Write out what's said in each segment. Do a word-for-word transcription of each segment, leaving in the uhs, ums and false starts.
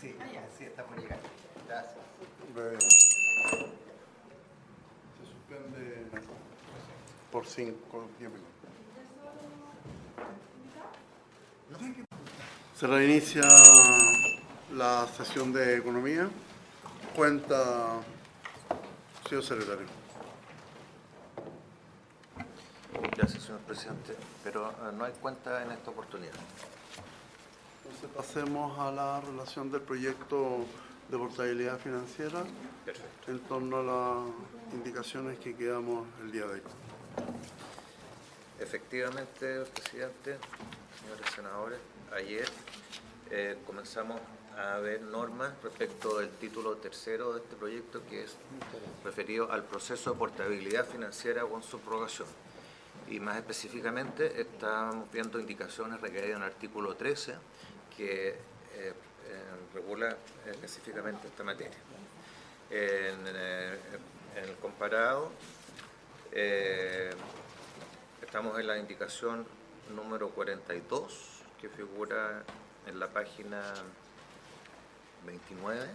Sí, sí, está por llegar. Gracias. Breve. Se suspende por cinco, diez minutos. Se reinicia la sesión de economía. Cuenta, señor secretario. Gracias, señor presidente, pero uh, no hay cuenta en esta oportunidad. Entonces pasemos a la relación del proyecto de portabilidad financiera. Perfecto. En torno a las indicaciones que quedamos el día de hoy. Efectivamente, presidente, señores senadores, ayer eh, comenzamos a ver normas respecto del título tercero de este proyecto, que es referido al proceso de portabilidad financiera con subrogación. Y más específicamente estamos viendo indicaciones requeridas en el artículo trece que eh, eh, regula específicamente esta materia. En, eh, en el comparado eh, estamos en la indicación número cuarenta y dos, que figura en la página veintinueve.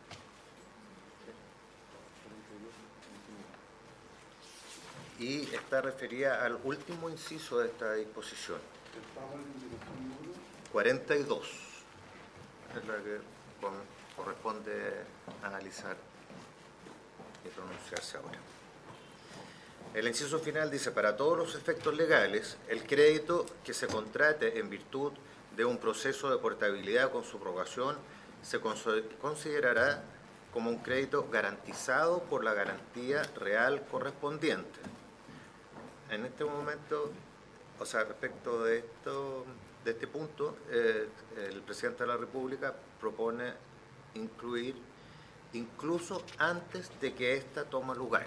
Y está referida al último inciso de esta disposición. cuarenta y dos es la que corresponde analizar y pronunciarse ahora. El inciso final dice: para todos los efectos legales, el crédito que se contrate en virtud de un proceso de portabilidad con subrogación se considerará como un crédito garantizado por la garantía real correspondiente. En este momento, o sea, respecto de esto, de este punto, eh, el presidente de la República propone incluir incluso antes de que ésta tome lugar.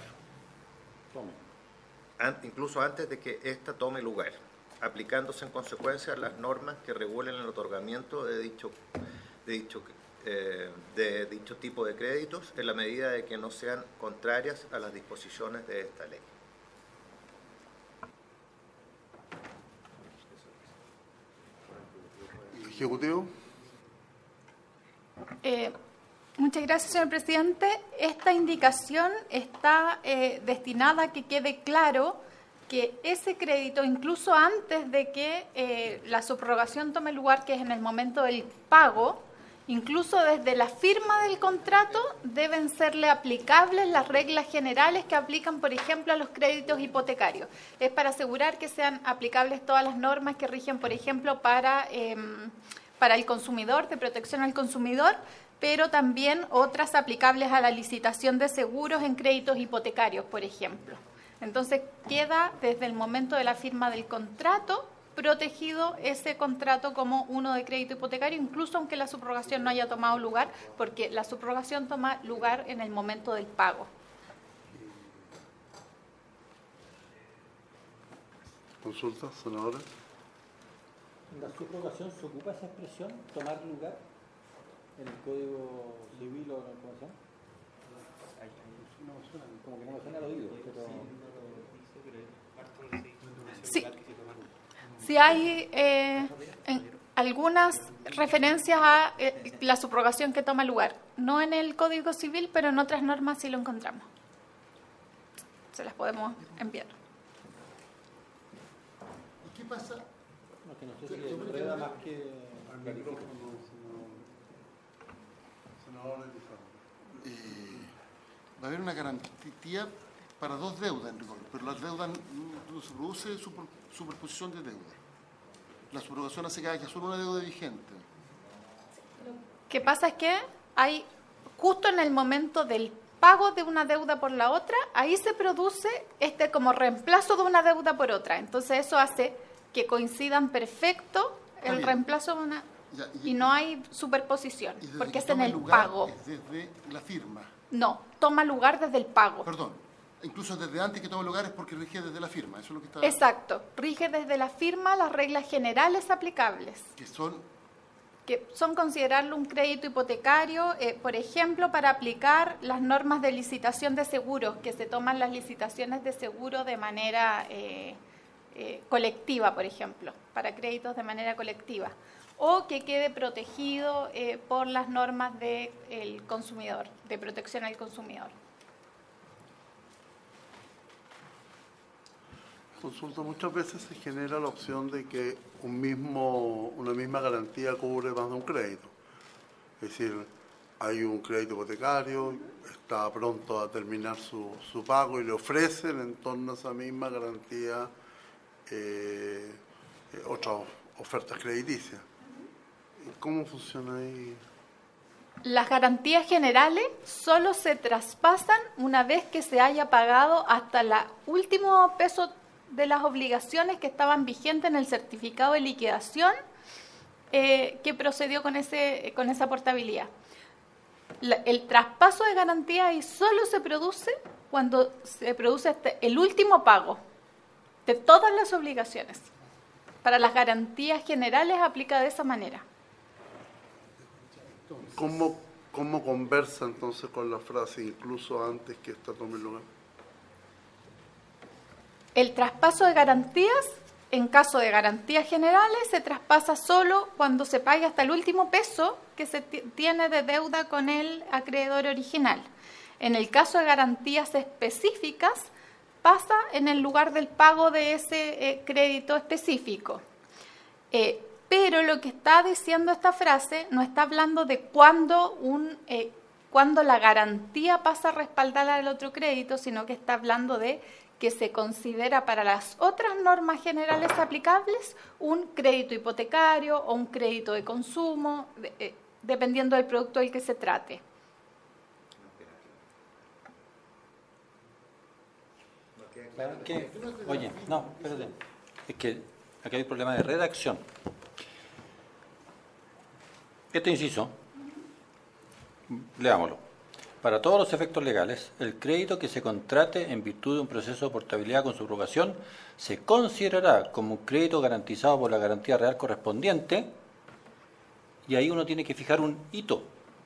An, incluso antes de que ésta tome lugar, aplicándose en consecuencia las normas que regulen el otorgamiento de dicho, de dicho, eh, de dicho tipo de créditos, en la medida de que no sean contrarias a las disposiciones de esta ley. Ejecutivo. Eh, muchas gracias, señor presidente. Esta indicación está eh, destinada a que quede claro que ese crédito, incluso antes de que eh, la subrogación tome lugar, que es en el momento del pago, incluso desde la firma del contrato, deben serle aplicables las reglas generales que aplican, por ejemplo, a los créditos hipotecarios. Es para asegurar que sean aplicables todas las normas que rigen, por ejemplo, para, eh, para el consumidor, de protección al consumidor, pero también otras aplicables a la licitación de seguros en créditos hipotecarios, por ejemplo. Entonces, queda desde el momento de la firma del contrato protegido ese contrato como uno de crédito hipotecario, incluso aunque la subrogación no haya tomado lugar, porque la subrogación toma lugar en el momento del pago. Consulta, senadora. ¿En la subrogación se ocupa esa expresión, tomar lugar, en el Código Civil o en el ¿cómo se llama? No, suena, como que no me suena al oído, pero... Sí. Si hay eh, algunas referencias a eh, la subrogación que toma lugar, no en el Código Civil, pero en otras normas sí lo encontramos. Se las podemos enviar. ¿Y qué pasa? No, que no sé si enreda más que... Al micrófono, senador. Eh, va a haber una garantía para dos deudas en rigor, pero las deudas no se produce super, superposición de deuda. La subrogación hace que haya solo una deuda vigente. Lo que pasa es que hay, justo en el momento del pago de una deuda por la otra, ahí se produce este como reemplazo de una deuda por otra. Entonces eso hace que coincidan perfecto el reemplazo de una... Ya, y, y no hay superposición, porque es en el lugar, pago. Es desde la firma. No, toma lugar desde el pago. Perdón. Incluso desde antes que tome lugar es porque rige desde la firma. Eso es lo que está... Exacto. Rige desde la firma las reglas generales aplicables. Que son... Que son considerarlo un crédito hipotecario, eh, por ejemplo, para aplicar las normas de licitación de seguros, que se toman las licitaciones de seguro de manera eh, eh, colectiva, por ejemplo, para créditos de manera colectiva. o que quede protegido eh, por las normas del consumidor, de protección al consumidor. Consulta, muchas veces se genera la opción de que un mismo, una misma garantía cubre más de un crédito. Es decir, hay un crédito hipotecario, está pronto a terminar su, su pago y le ofrecen en torno a esa misma garantía eh, eh, otras ofertas crediticias. ¿Cómo funciona ahí? Las garantías generales solo se traspasan una vez que se haya pagado hasta el último peso de las obligaciones que estaban vigentes en el certificado de liquidación eh, que procedió con, ese, con esa portabilidad. La, el traspaso de garantía ahí solo se produce cuando se produce este, el último pago de todas las obligaciones. Para las garantías generales aplica de esa manera. ¿Cómo, cómo conversa entonces con la frase incluso antes que esta tome lugar? El traspaso de garantías, en caso de garantías generales, se traspasa solo cuando se pague hasta el último peso que se tiene de deuda con el acreedor original. En el caso de garantías específicas, pasa en el lugar del pago de ese eh, crédito específico. Eh, pero lo que está diciendo esta frase no está hablando de cuándo, un, eh, cuándo la garantía pasa a respaldar al otro crédito, sino que está hablando de que se considera para las otras normas generales aplicables un crédito hipotecario o un crédito de consumo, de, eh, dependiendo del producto del que se trate. Claro que, oye, no, espérate, es que aquí hay un problema de redacción. Este inciso, leámoslo. Para todos los efectos legales, el crédito que se contrate en virtud de un proceso de portabilidad con subrogación se considerará como un crédito garantizado por la garantía real correspondiente, y ahí uno tiene que fijar un hito.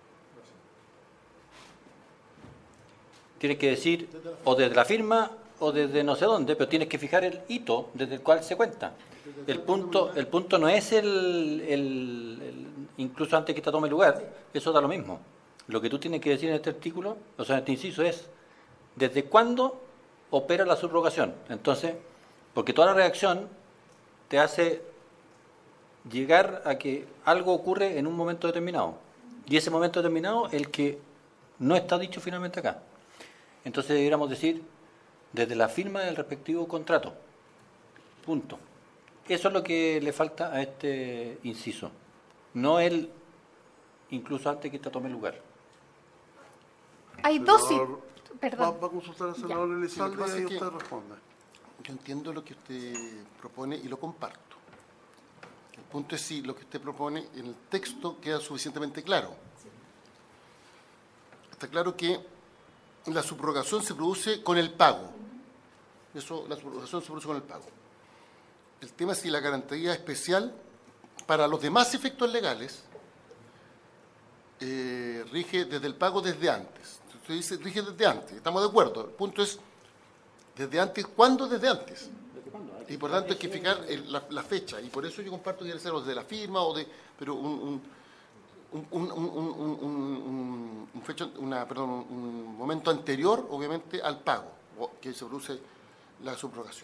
Tiene que decir o desde la firma o desde no sé dónde, pero tienes que fijar el hito desde el cual se cuenta. El punto, el punto no es el, el, el incluso antes que esta tome lugar, eso da lo mismo. Lo que tú tienes que decir en este artículo, o sea, en este inciso es ¿desde cuándo opera la subrogación? Entonces, porque toda la redacción te hace llegar a que algo ocurre en un momento determinado. Y ese momento determinado es el que no está dicho finalmente acá. Entonces deberíamos decir desde la firma del respectivo contrato. Punto. Eso es lo que le falta a este inciso. No el incluso antes que esta tome lugar. Hay dos... Senador, Perdón. Va, va a consultar al senador Sí, lo Elizalde que pasa y es que- usted responde. Yo entiendo lo que usted propone y lo comparto. El punto es si lo que usted propone en el texto queda suficientemente claro. Está claro que la subrogación se produce con el pago. Eso, la subrogación se produce con el pago. El tema es si la garantía especial para los demás efectos legales eh, rige desde el pago desde antes. Usted dice rige desde antes, estamos de acuerdo. El punto es desde antes, ¿cuándo desde antes? Y por tanto hay que fijar el- la, la fecha, y por eso yo comparto que debe ser desde la firma o de, pero un, un, un, un, un, un, un- un- un fecha, una, perdón, un momento anterior, obviamente, al pago, o que se produce la subrogación.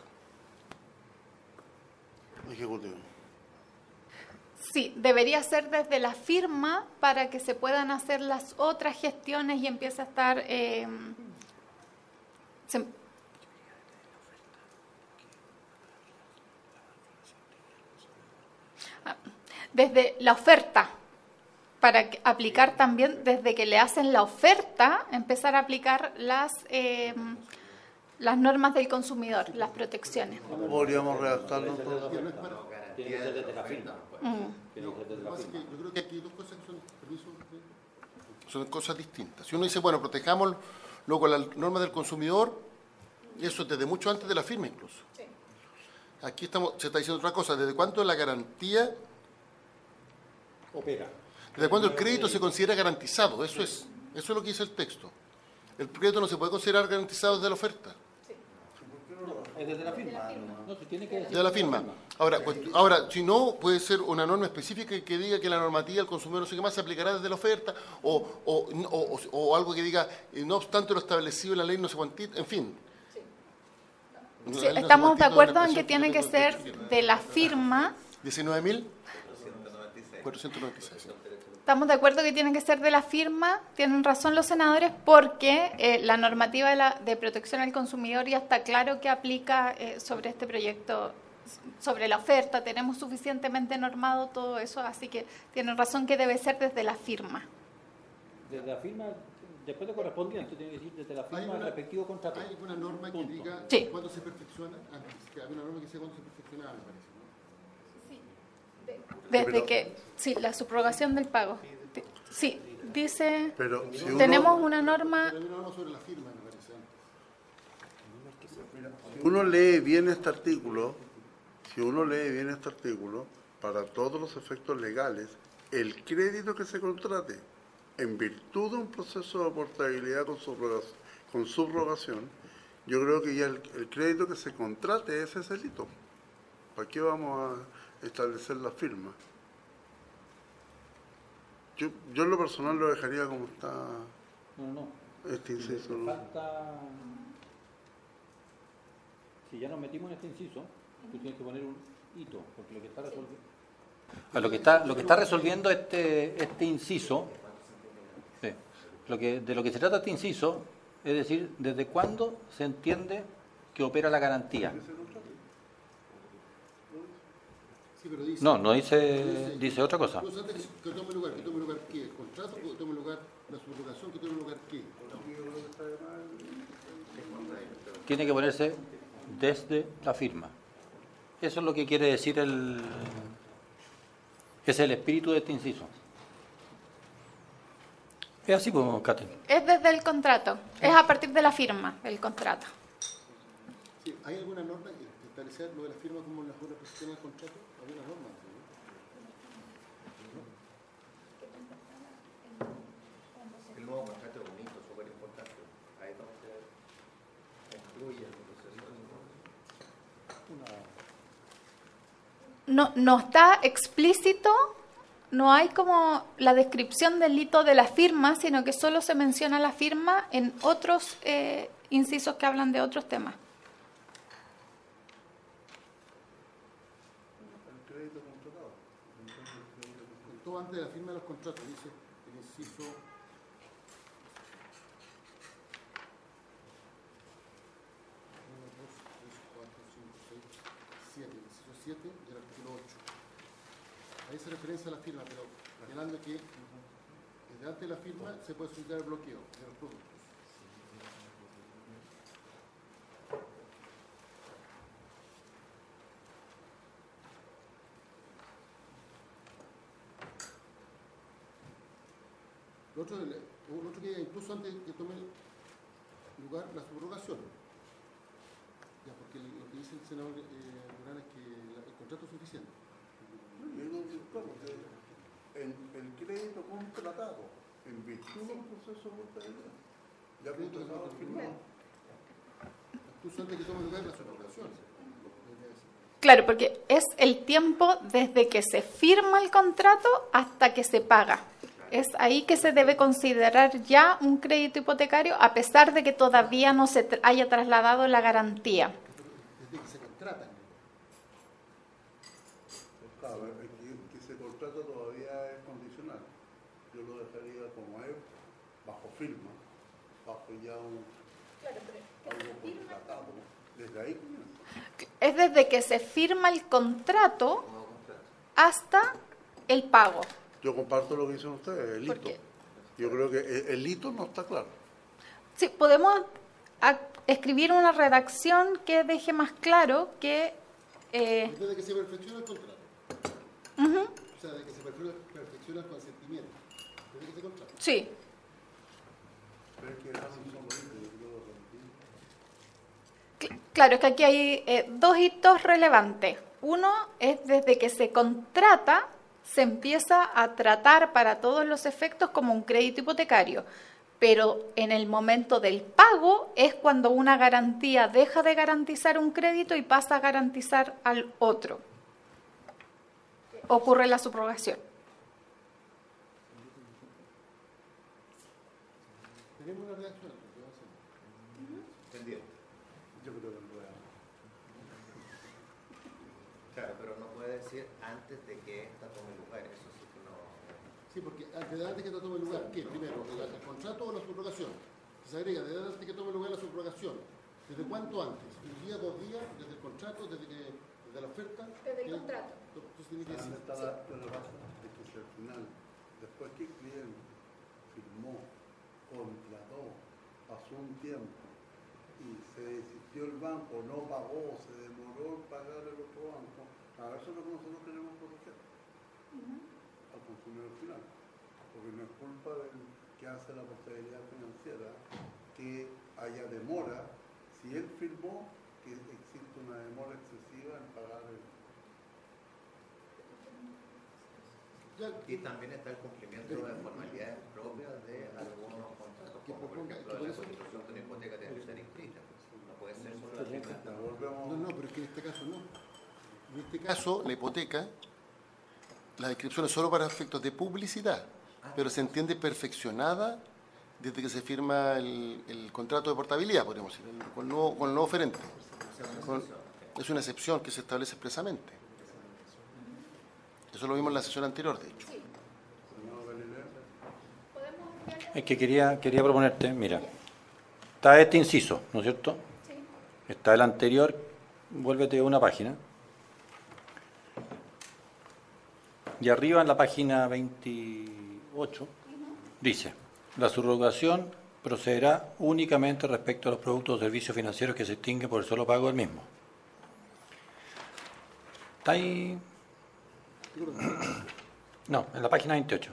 Ejecutivo. Sí, debería ser desde la firma para que se puedan hacer las otras gestiones y empiece a estar... eh, se- Ah, desde la oferta, para que- aplicar también desde que le hacen la oferta, empezar a aplicar las, eh, las normas del consumidor, las protecciones. Podríamos redactarlo entonces. Tiene que ser desde la firma. Mm. Tiene que ser desde la Así firma. que yo creo que aquí hay dos cosas que son, permiso, son cosas distintas. Si uno dice, bueno, protejamos luego la norma del consumidor, eso es desde mucho antes de la firma incluso. Aquí estamos, se está diciendo otra cosa, ¿desde cuándo la garantía, Opera. desde cuándo el crédito se considera garantizado? Eso es, eso es lo que dice el texto. El crédito no se puede considerar garantizado desde la oferta. Es desde la firma. No, se tiene que decir De la firma. Ahora, pues, ahora, si no, puede ser una norma específica que diga que la normativa del consumidor no sé qué más se aplicará desde la oferta, o, o, o, o, o algo que diga, eh, no obstante lo establecido en la ley no sé cuantito, en fin. La Sí, ley no sé estamos de cuantito acuerdo en expresión que tiene que tengo- ser de la firma. diecinueve mil cuatrocientos noventa y seis. sí. Estamos de acuerdo que tiene que ser de la firma, tienen razón los senadores, porque eh, la normativa de, la, de protección al consumidor ya está claro que aplica eh, sobre este proyecto, sobre la oferta, tenemos suficientemente normado todo eso, así que tienen razón que debe ser desde la firma. Desde la firma, después de correspondiente, tiene que decir desde la Hay firma del una- respectivo contrato. Hay una norma que Punto. diga Sí. cuándo se perfecciona, antes, que hay una norma que dice cuándo se perfecciona, me parece, ¿no? Desde pero- que, sí, la subrogación del pago. Sí, dice, Pero si uno, tenemos una norma, Pero hay una norma sobre la firma, me parece, antes. si uno lee bien este artículo, si uno lee bien este artículo, para todos los efectos legales, el crédito que se contrate en virtud de un proceso de portabilidad con subrogación, con subrogación, yo creo que ya el, el crédito que se contrate ese es el hito. ¿Para qué vamos a establecer la firma? Yo, yo en lo personal lo dejaría como está No, no. este inciso. Le ¿no? falta... Si ya nos metimos en este inciso, tú tienes que poner un hito, porque lo que está resolviendo... Lo que está, lo que está resolviendo este, este inciso, sí, lo que, de lo que se trata este inciso, es decir, desde cuándo se entiende que opera la garantía. Sí, pero dice, No, no dice, dice otra cosa. no, antes que, que tome lugar, que tome lugar qué, el contrato, que tome lugar la subrogación, que tome lugar qué. Tiene que ponerse desde la firma. Eso es lo que quiere decir el... Es el espíritu de este inciso. Es así, pues, Kate. es desde el contrato, es a partir de la firma, el contrato. Sí, ¿hay alguna norma que establecer lo de la firma como la jueza prescripción del contrato? ¿Alguna norma? El nuevo contrato es un hito súper importante. Ahí es donde se incluye el proceso de No, no está explícito, no hay como la descripción del hito de la firma, sino que solo se menciona la firma en otros eh, incisos que hablan de otros temas. Todo antes de la firma de los contratos, dice el inciso uno, dos, tres, cuatro, cinco, seis, siete, el inciso siete del artículo ocho. Ahí se referencia a la firma, pero señalando que desde antes de la firma se puede solicitar el bloqueo de los productos. Lo otro, lo otro que incluso antes que tome lugar la subrogación. Ya, porque lo que dice el senador eh, Durán es que la- el contrato es suficiente. El, el crédito contratado en virtud de un proceso de portabilidad. Ya Crédito contratado firmado. Incluso antes que tome lugar la subrogación. Claro, porque es el tiempo desde que se firma el contrato hasta que se paga. Es ahí que se debe considerar ya un crédito hipotecario, a pesar de que todavía no se tra- haya trasladado la garantía. Desde que se contratan. Claro, el que, que se contrata todavía es condicional. Yo lo dejaría como es, bajo firma, bajo ya un algo contratado. Desde ahí comienza. Es desde que se firma el contrato hasta el pago. Yo comparto lo que dicen ustedes, el ¿Por hito. qué? Yo creo que el, el hito no está claro. Sí, podemos a- escribir una redacción que deje más claro que... eh, Desde que se perfecciona el contrato. ujú, O sea, desde que se perfecciona, perfecciona el consentimiento. Desde que se contrata. sí, Pero es que esos son los hitos, yo creo que cl- claro, es que aquí hay eh, dos hitos relevantes. Uno es desde que se contrata, se empieza a tratar para todos los efectos como un crédito hipotecario. pero en el momento del pago es cuando una garantía deja de garantizar un crédito y pasa a garantizar al otro. Ocurre la subrogación. Tenemos una reacción. Pendiente. Yo creo que lo veamos. Claro, pero no puede decir antes de que esta tome lugar. Eso sí que no. Sí, porque antes de que esto tome lugar, ¿qué? Primero, ¿el, el contrato o la subrogación? Se agrega, desde antes de que tome lugar la subrogación. ¿Desde cuánto antes? ¿Un día, dos días? ¿Desde el contrato? ¿Desde, que, desde la oferta? Desde el ¿Qué? contrato. Entonces tiene que decir. ¿Dónde está la, lo que pasa es que si al final, después que el cliente firmó, contrató, pasó un tiempo y se desistió el banco, no pagó, se demoró en pagar el otro banco, a eso es lo que nosotros queremos proteger al consumidor final, porque no es culpa del que hace la portabilidad financiera que haya demora, si él firmó que existe una demora excesiva en pagar el. Ya, Y también está el cumplimiento de formalidades propias de algunos contratos, Que como por proponga- ejemplo que por la eso- constitución de una hipoteca tiene que ser inscrita. No puede ser solo la Ya firma. volvemos. no, no, pero es que en este caso no. En este caso, la hipoteca, la descripción es solo para efectos de publicidad, pero se entiende perfeccionada desde que se firma el, el contrato de portabilidad, podríamos decir, el- con el nuevo, con el nuevo oferente. Con- es una excepción que se establece expresamente. Eso lo vimos en la sesión anterior, de hecho. Es que quería, quería proponerte, mira, está este inciso, ¿no es cierto? Sí. Está el anterior, vuélvete a una página. Y arriba en la página veintiocho dice, la subrogación procederá únicamente respecto a los productos o servicios financieros que se extinguen por el solo pago del mismo. ¿Está ahí? No, en la página veintiocho.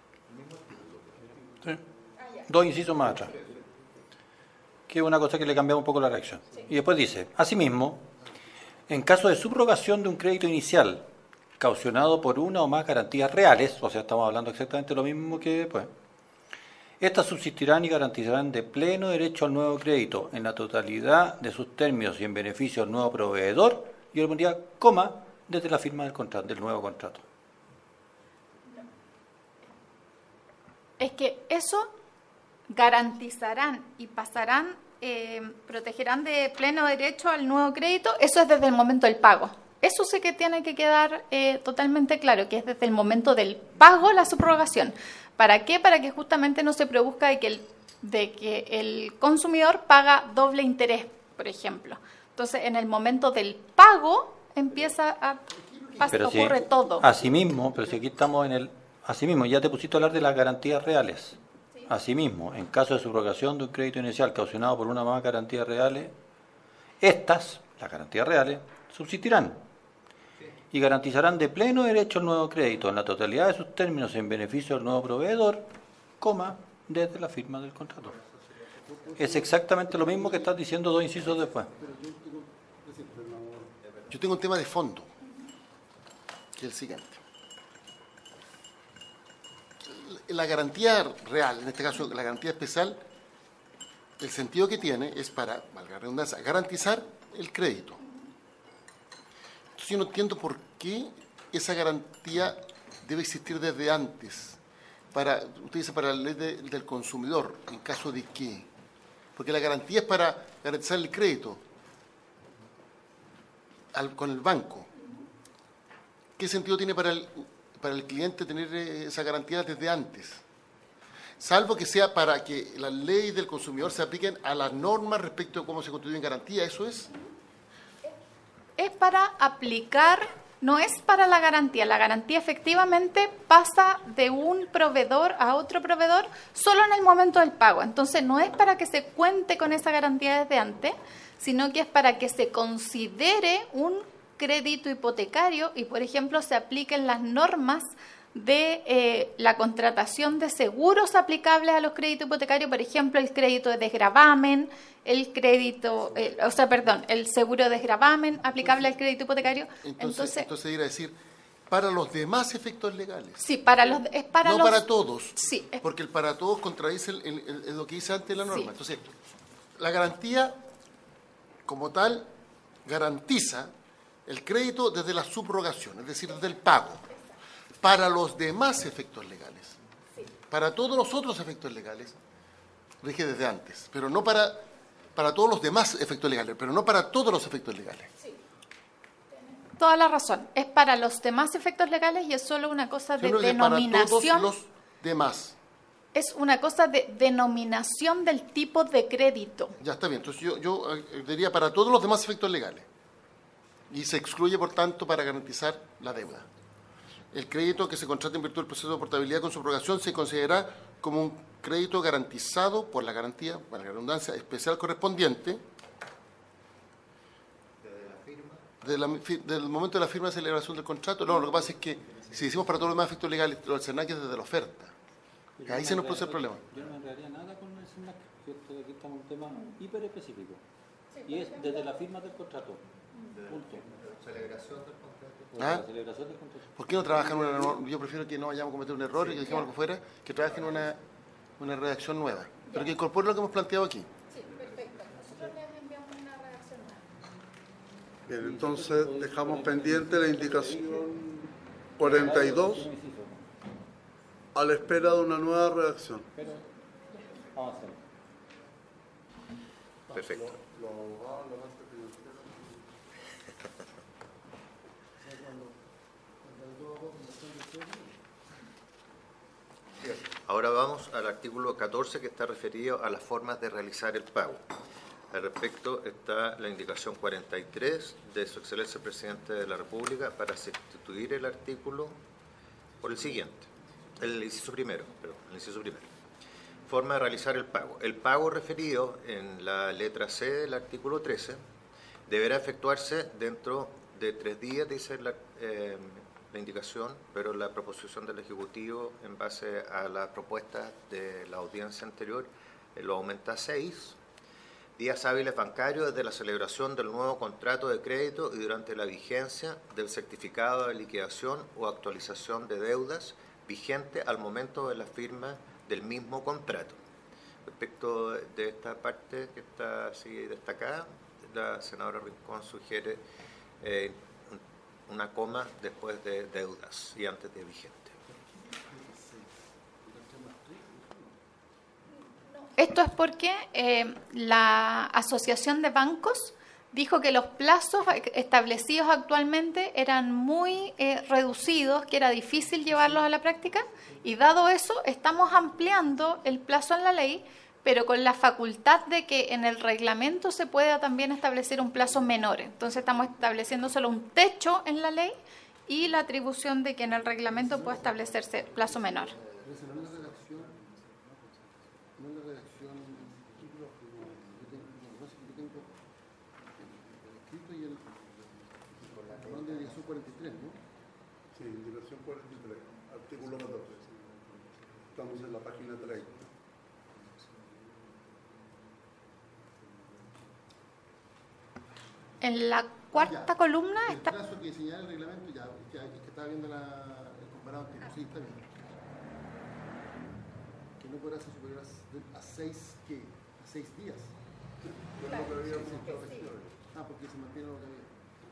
Sí. Dos incisos más atrás. Que es una cosa que le cambiamos un poco la reacción. Y después dice, asimismo, en caso de subrogación de un crédito inicial caucionado por una o más garantías reales, o sea, estamos hablando exactamente lo mismo que después, estas subsistirán y garantizarán de pleno derecho al nuevo crédito en la totalidad de sus términos y en beneficio del nuevo proveedor, y yo le pondría coma desde la firma del contrato, del nuevo contrato. Es que eso garantizarán y pasarán, eh, protegerán de pleno derecho al nuevo crédito, eso es desde el momento del pago. Eso sí que tiene que quedar eh, totalmente claro, que es desde el momento del pago la subrogación. ¿Para qué? Para que justamente no se produzca de que el, de que el consumidor paga doble interés, por ejemplo. Entonces, en el momento del pago empieza a pasa, Pero si, ocurre todo. Asimismo, pero si aquí estamos en el... Asimismo, ya te pusiste a hablar de las garantías reales. Asimismo, en caso de subrogación de un crédito inicial caucionado por una o más garantías reales, estas, las garantías reales, subsistirán y garantizarán de pleno derecho el nuevo crédito en la totalidad de sus términos en beneficio del nuevo proveedor, coma, desde la firma del contrato. Es exactamente lo mismo que estás diciendo dos incisos después. Yo tengo un tema de fondo, que es el siguiente. La garantía real, en este caso la garantía especial, el sentido que tiene es para, valga la redundancia, garantizar el crédito. Entonces yo no entiendo por qué esa garantía debe existir desde antes. Para, usted dice para la ley de, del consumidor, ¿en caso de qué? Porque la garantía es para garantizar el crédito al, con el banco. ¿Qué sentido tiene para el, para el cliente tener esa garantía desde antes? Salvo que sea para que las leyes del consumidor se apliquen a las normas respecto a cómo se constituyen garantía, ¿eso es? Es para aplicar, no es para la garantía. La garantía efectivamente pasa de un proveedor a otro proveedor solo en el momento del pago. Entonces no es para que se cuente con esa garantía desde antes, sino que es para que se considere un crédito hipotecario y, por ejemplo, se apliquen las normas de eh, la contratación de seguros aplicables a los créditos hipotecarios, por ejemplo, el crédito de desgravamen, el crédito, eh, o sea, perdón, el seguro de desgravamen aplicable al crédito hipotecario. Entonces, Entonces, entonces ir a decir, para los demás efectos legales. Sí, para los, es para no los... para todos. Sí, es- Porque el para todos contradice el- el- el- lo que dice antes la norma. Sí. Entonces, la garantía, como tal, garantiza el crédito desde la subrogación, es decir, desde el pago, para los demás efectos legales. Para todos los otros efectos legales, rige desde antes, pero no para, para todos los demás efectos legales, pero no para todos los efectos legales. toda la razón. Es para los demás efectos legales y es solo una cosa Yo de creo que para todos denominación. los demás. Es una cosa de denominación del tipo de crédito. Ya está bien, entonces yo, yo eh, diría para todos los demás efectos legales. Y se excluye, por tanto, para garantizar la deuda. El crédito que se contrata en virtud del proceso de portabilidad con subrogación se considerará como un crédito garantizado por la garantía, para la redundancia especial correspondiente, de la fi- del momento de la firma de celebración del contrato. No, lo que pasa es que si decimos para todos los demás efectos legales, lo del SENAC es desde la oferta. Ahí se nos produce el problema. Yo no me enredaría nada con el SENAC, ¿cierto? Aquí estamos en un tema hiper específico. Y es desde la firma del contrato. Punto. Celebración del contrato. O ¿Ah? la celebración del contrato. ¿Por qué no trabajan una no- yo prefiero que no vayamos a cometer un error y que dejemos algo fuera, que trabajen una, una redacción nueva, pero que incorpore lo que hemos planteado aquí. Sí, perfecto. Nosotros les enviamos una redacción nueva. Bien, entonces dejamos pendiente la indicación cuarenta y dos a la espera de una nueva redacción. Pero vamos a hacerlo. Perfecto. Ahora vamos al artículo catorce, que está referido a las formas de realizar el pago. Al respecto está la indicación cuarenta y tres de Su Excelencia Presidente de la República para sustituir el artículo por el siguiente. El inciso primero, perdón, el inciso primero. Forma de realizar el pago. El pago referido en la letra C del artículo trece deberá efectuarse dentro de tres días, dice la, eh, la indicación, pero la proposición del Ejecutivo, en base a la propuesta de la audiencia anterior, eh, lo aumenta a seis días hábiles bancarios desde la celebración del nuevo contrato de crédito y durante la vigencia del certificado de liquidación o actualización de deudas vigente al momento de la firma del mismo contrato. Respecto de esta parte que está así destacada, la senadora Rincón sugiere eh, una coma después de deudas y antes de vigente. Esto es porque eh, la Asociación de Bancos dijo que los plazos establecidos actualmente eran muy eh, reducidos, que era difícil llevarlos a la práctica, y dado eso estamos ampliando el plazo en la ley, pero con la facultad de que en el reglamento se pueda también establecer un plazo menor. Entonces estamos estableciendo solo un techo en la ley y la atribución de que en el reglamento pueda establecerse plazo menor. cuarenta y tres, ¿no? Sí, indicación cuarenta y tres, artículo catorce. Estamos en la página treinta. En la cuarta columna El está... plazo que señala el reglamento, ya, ya es que estaba viendo la, el comparado antiguo, sí, está bien. Que no podrá ser superior a, a seis, ¿qué? A seis días. Ah, porque se mantiene lo que había.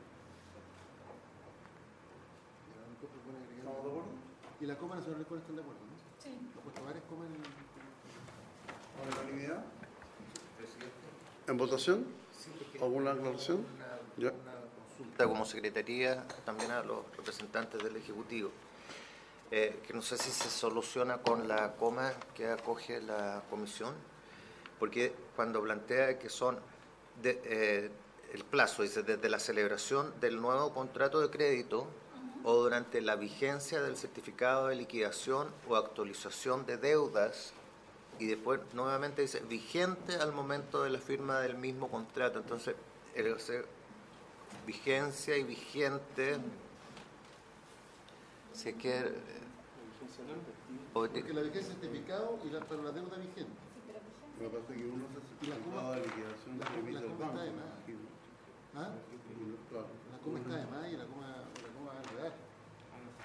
¿Estamos de acuerdo? Y la coma nacional están de acuerdo, ¿no? Sí. Los puestos varios comen en... ¿Por unanimidad? ¿En votación? ¿Alguna aclaración? Ya. Consulta como secretaría también a los representantes del Ejecutivo, eh, que no sé si se soluciona con la coma que acoge la comisión, porque cuando plantea que son de, eh, el plazo, dice, desde la celebración del nuevo contrato de crédito o durante la vigencia del certificado de liquidación o actualización de deudas, y después nuevamente dice vigente al momento de la firma del mismo contrato. Entonces, el, o sea, vigencia y vigente, si es que eh, Porque la vigencia es certificado y la, para la deuda vigente. Me parece que uno se certificado de liquidación la que coma- emite la el coma banco. está de más. ¿Ah? Claro. La coma está de más y la coma, la coma va a enredar.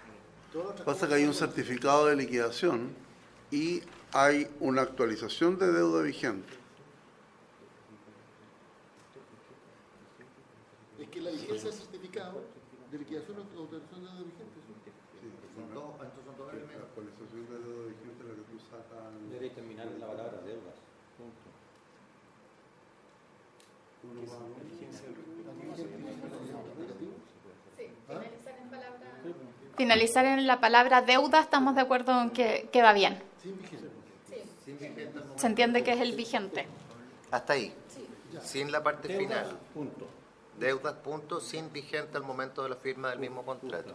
Pasa que hay un certificado de liquidación y hay una actualización de deuda vigente. Es que la vigencia del certificado de liquidación o autorización de deuda vigente. Son dos, estos son dos La elementos. actualización de deuda vigente es la que tú sacas. Debe terminar en la palabra deudas. Punto. Finalizar en la palabra deuda, estamos de acuerdo en que, que va bien. Se entiende que es el vigente. Hasta ahí. Sin la parte Deudas, final. punto. Deudas, punto, sin vigente al momento de la firma del mismo contrato.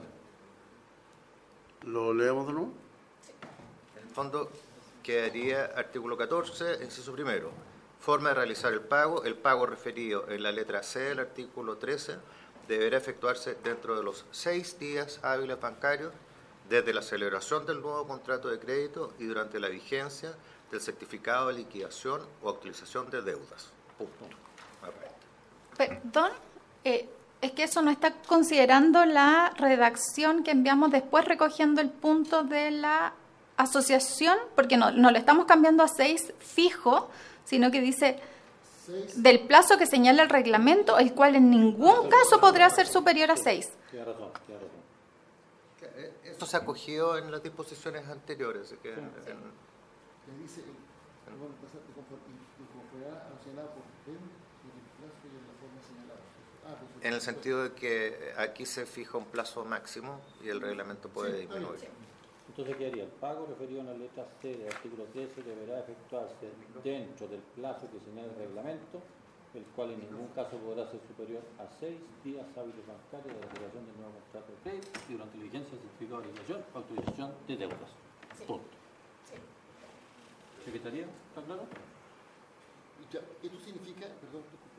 ¿Lo leemos de nuevo? En el fondo quedaría artículo catorce, inciso primero. Forma de realizar el pago. El pago referido en la letra C del artículo trece deberá efectuarse dentro de los seis días hábiles bancarios desde la celebración del nuevo contrato de crédito y durante la vigencia del certificado de liquidación o actualización de deudas. Punto. Perdón, eh, es que eso no está considerando la redacción que enviamos después recogiendo el punto de la asociación, porque no, no le estamos cambiando a seis fijo, sino que dice del plazo que señala el reglamento, el cual en ningún caso podrá ser superior a seis. Tiene razón, tiene razón. Esto se acogió en las disposiciones anteriores. Así que en- en- Le dice el bueno, pasar de conform- de conformidad a lo señalado por él en el plazo y en la forma señalada. Ah, pues, en el sentido de que aquí se fija un plazo máximo y el reglamento puede disminuir. Entonces, ¿qué haría? El pago referido en la letra C del artículo trece deberá efectuarse dentro del plazo que señala el reglamento, el cual en ningún caso podrá ser superior a seis días hábiles bancarios de la celebración del nuevo contrato de crédito y durante la vigencia del certificado de liquidación o autorización de deudas. Punto. ¿Secretaría? ¿Está claro? ya, esto significa, perdón, disculpe,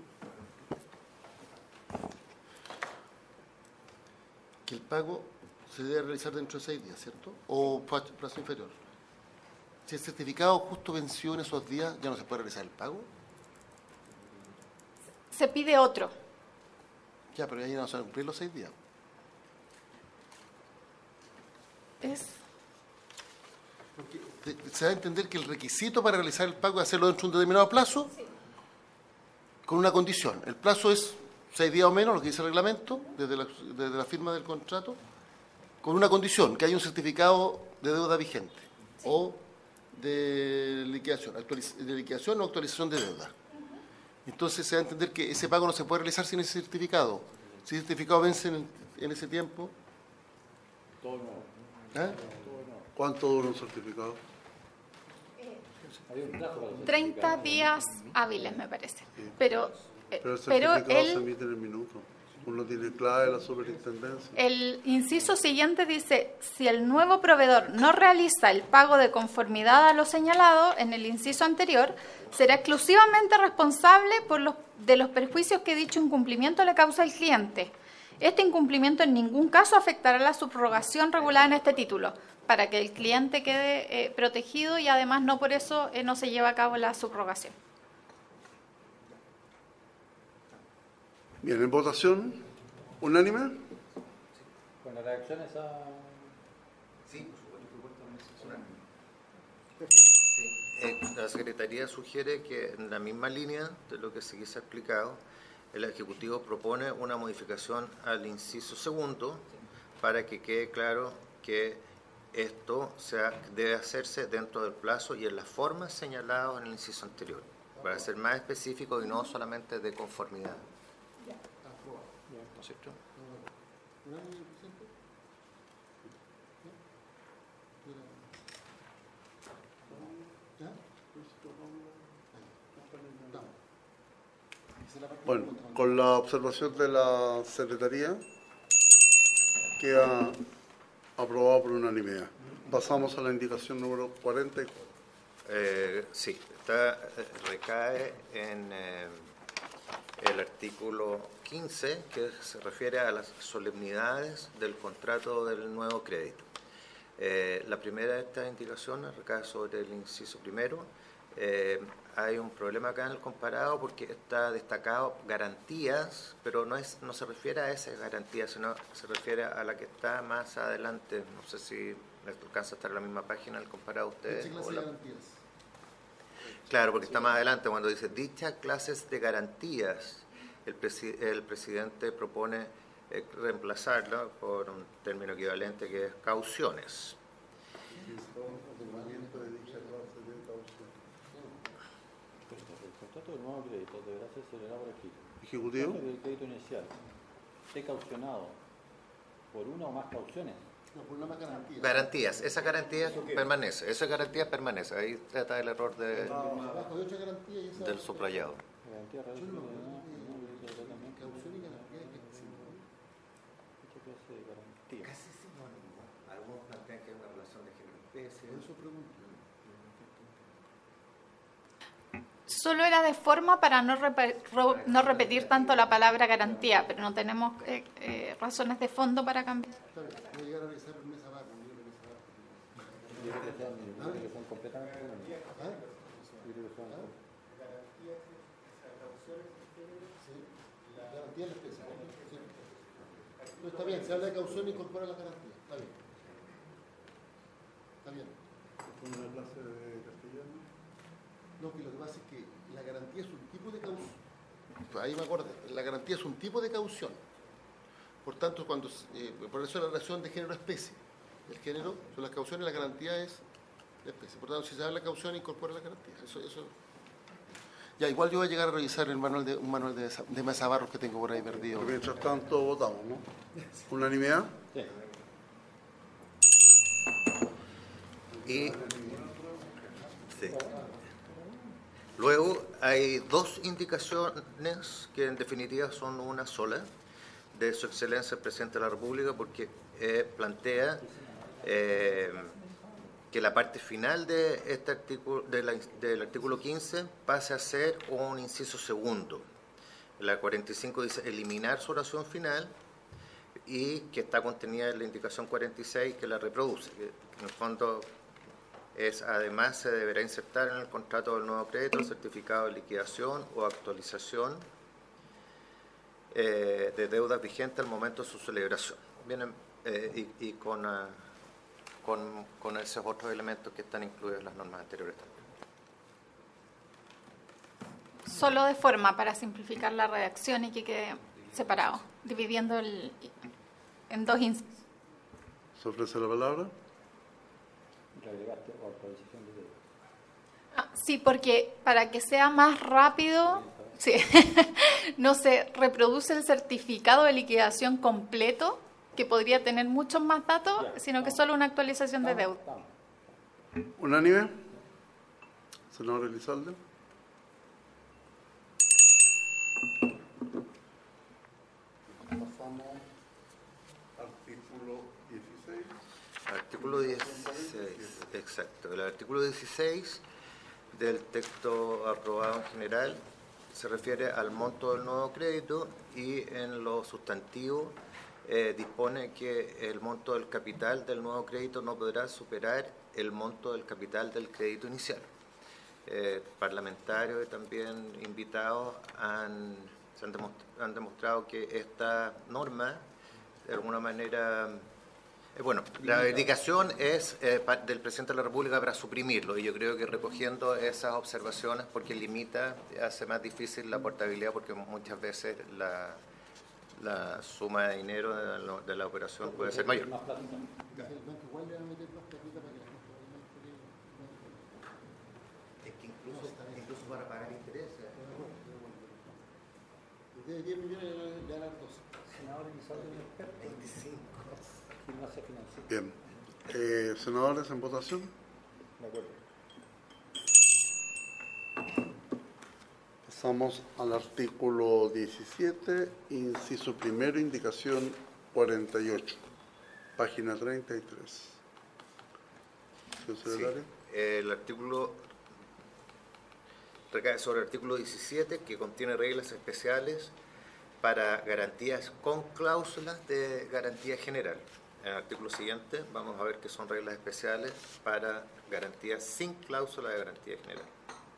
que el pago se debe realizar dentro de seis días, ¿cierto? O pa- plazo inferior. Si el certificado justo venció en esos días, ¿ya no se puede realizar el pago? Se pide otro. Ya, pero ya no se van a cumplir los seis días. Es Porque te- se da a entender que el requisito para realizar el pago es hacerlo dentro de un determinado plazo, con una condición. El plazo es seis días o menos, lo que dice el reglamento, desde la, desde la firma del contrato, con una condición, que haya un certificado de deuda vigente o de liquidación, actualiz- de liquidación o actualización de deuda. Entonces se da a entender que ese pago no se puede realizar sin ese certificado. Si el certificado vence en, en ese tiempo, Todo nuevo. ¿ah? ¿Cuánto dura un certificado? Había un plazo para el treinta certificado. días hábiles, me parece. Pero, eh, Pero el pero certificado se él... emite en el minuto. Uno tiene clave de la superintendencia. El inciso siguiente dice, si el nuevo proveedor no realiza el pago de conformidad a lo señalado en el inciso anterior, será exclusivamente responsable por los, de los perjuicios que dicho incumplimiento le causa al cliente. Este incumplimiento en ningún caso afectará la subrogación regulada en este título, para que el cliente quede eh, protegido y además no por eso eh, no se lleva a cabo la subrogación. Bien, en votación, unánime. Con las reacciones a... Sí, Eh, la Secretaría sugiere que en la misma línea de lo que se ha explicado, el Ejecutivo propone una modificación al inciso segundo para que quede claro que esto sea, debe hacerse dentro del plazo y en las formas señaladas en el inciso anterior, para ser más específico y no solamente de conformidad. ¿No es cierto? Bueno, con la observación de la Secretaría, queda aprobado por unanimidad. Pasamos a la indicación número cuarenta y cuatro. Eh, sí, está, eh, recae en eh, el artículo quince, que se refiere a las solemnidades del contrato del nuevo crédito. Eh, la primera de estas indicaciones recae sobre el inciso primero, Eh, hay un problema acá en el comparado porque está destacado garantías, pero no es no se refiere a esa garantía, sino se refiere a la que está más adelante. No sé si les alcanza a estar en la misma página el comparado a ustedes. ¿Qué clase o de la- garantías? Claro, porque está más adelante cuando dice dichas clases de garantías. El, presi- el presidente propone eh, reemplazarla por un término equivalente que es cauciones. El contrato del nuevo crédito deberá ser celebrado por escrito. Ejecutivo. El crédito inicial esté caucionado por una o más cauciones. No, por una más garantía. Garantías, esa garantía permanece, esa garantía permanece. Ahí trata el error de, Abajo de ocho garantías y esa... del subrayado. Garantía real Yo no, de- no, no, no, eh, tratamiento. caución y garantía de que sí. Dicha clase de garantía. Casi sinónimo. Algunos plantean que hay una relación de género-especie. Por eso pregunto. Solo era de forma para no, repe- ro- no repetir tanto la palabra garantía, pero no tenemos eh, eh, razones de fondo para cambiar. Está bien, voy a llegar a revisar el mes abajo, un libro de mes abajo. Yo creo que son, yo creo que son completamente sinónimos. ¿Ah? Yo creo que son- Sí, la garantía de la especie. Sí. Pero está bien, se habla de caución y incorpora la garantía. Está bien. Está bien. ¿Una clase de castellano? No, que lo que pasa es que la garantía es un tipo de caución. Ahí me acuerdo, la garantía es un tipo de caución. Por tanto, cuando eh, por eso la relación de género-especie. El género son las cauciones, la garantía es la especie. Por tanto, si se habla de caución, incorpora la garantía. Eso, eso. Ya, igual yo voy a llegar a revisar el manual de, un manual de, de Mesa Barros que tengo por ahí perdido. Pero mientras tanto votamos, ¿no? ¿Unanimidad? Sí. Y sí. Luego hay dos indicaciones que en definitiva son una sola de Su Excelencia el Presidente de la República, porque eh, plantea eh, que la parte final de este artículo, de la- del artículo quince pase a ser un inciso segundo. La cuarenta y cinco dice eliminar su oración final, y que está contenida en la indicación cuarenta y seis que la reproduce. Que en el fondo es, además, se deberá insertar en el contrato del nuevo crédito el certificado de liquidación o actualización eh, de deudas vigentes al momento de su celebración. Vienen eh, y, y con, ah, con, con esos otros elementos que están incluidos en las normas anteriores también. Solo de forma para simplificar la redacción y que quede separado, dividiendo el, en dos incisos. ¿Se ofrece la palabra? Relegaste o actualización de deuda. Ah, sí, porque para que sea más rápido, sí, no se reproduce el certificado de liquidación completo, que podría tener muchos más datos, sino que solo una actualización de deuda. Vamos. ¿Unánime? Senador Elizalde. Pasamos al artículo dieciséis. Artículo dieciséis, exacto. El artículo dieciséis del texto aprobado en general se refiere al monto del nuevo crédito y en lo sustantivo eh, dispone que el monto del capital del nuevo crédito no podrá superar el monto del capital del crédito inicial. Eh, parlamentarios y también invitados han, se han, demostra- han demostrado que esta norma de alguna manera... Eh, Bueno, la indicación es eh, pa- del Presidente de la República para suprimirlo, y yo creo que recogiendo esas observaciones, porque limita, hace más difícil la portabilidad, porque muchas veces la, la suma de dinero de la, de la operación puede ser mayor. Más plata. El banco igual le va a meter más platita para que la gente vaya más por ahí. Es que incluso, incluso para pagar intereses. De diez millones le van a dar doce. Senador Elizalde, un experto en veinticinco. gimnasia financiera. Bien. Eh, senadores en votación. De acuerdo. Pasamos al artículo diecisiete, inciso primero, indicación cuarenta y ocho, página treinta y tres. Señor Sí, secretario. el artículo recae sobre el artículo diecisiete, que contiene reglas especiales para garantías con cláusulas de garantía general. En el artículo siguiente vamos a ver que son reglas especiales para garantías sin cláusula de garantía general.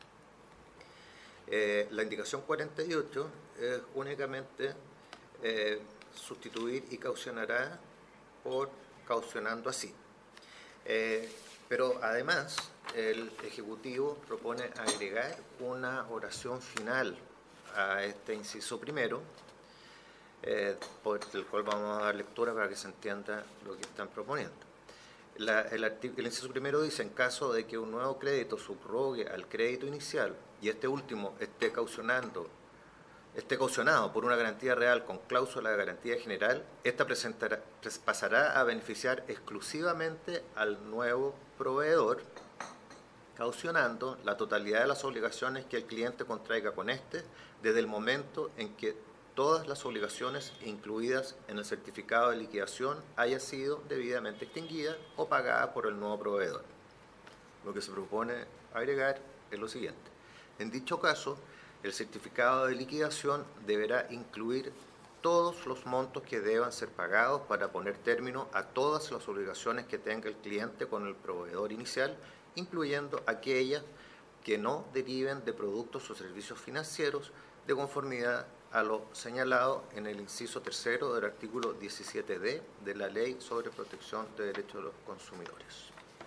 Eh, la indicación cuarenta y ocho es únicamente eh, sustituir y caucionará por caucionando así. Eh, pero además el Ejecutivo propone agregar una oración final a este inciso primero, eh, por el cual vamos a dar lectura para que se entienda lo que están proponiendo. La, el, el inciso primero dice: en caso de que un nuevo crédito subrogue al crédito inicial y este último esté caucionando esté caucionado por una garantía real con cláusula de garantía general, esta presentará, pasará a beneficiar exclusivamente al nuevo proveedor, caucionando la totalidad de las obligaciones que el cliente contraiga con este desde el momento en que todas las obligaciones incluidas en el certificado de liquidación haya sido debidamente extinguida o pagada por el nuevo proveedor. Lo que se propone agregar es lo siguiente: en dicho caso, el certificado de liquidación deberá incluir todos los montos que deban ser pagados para poner término a todas las obligaciones que tenga el cliente con el proveedor inicial, incluyendo aquellas que no deriven de productos o servicios financieros, de conformidad a lo señalado en el inciso tercero del artículo diecisiete D de la Ley sobre Protección de Derechos de los Consumidores.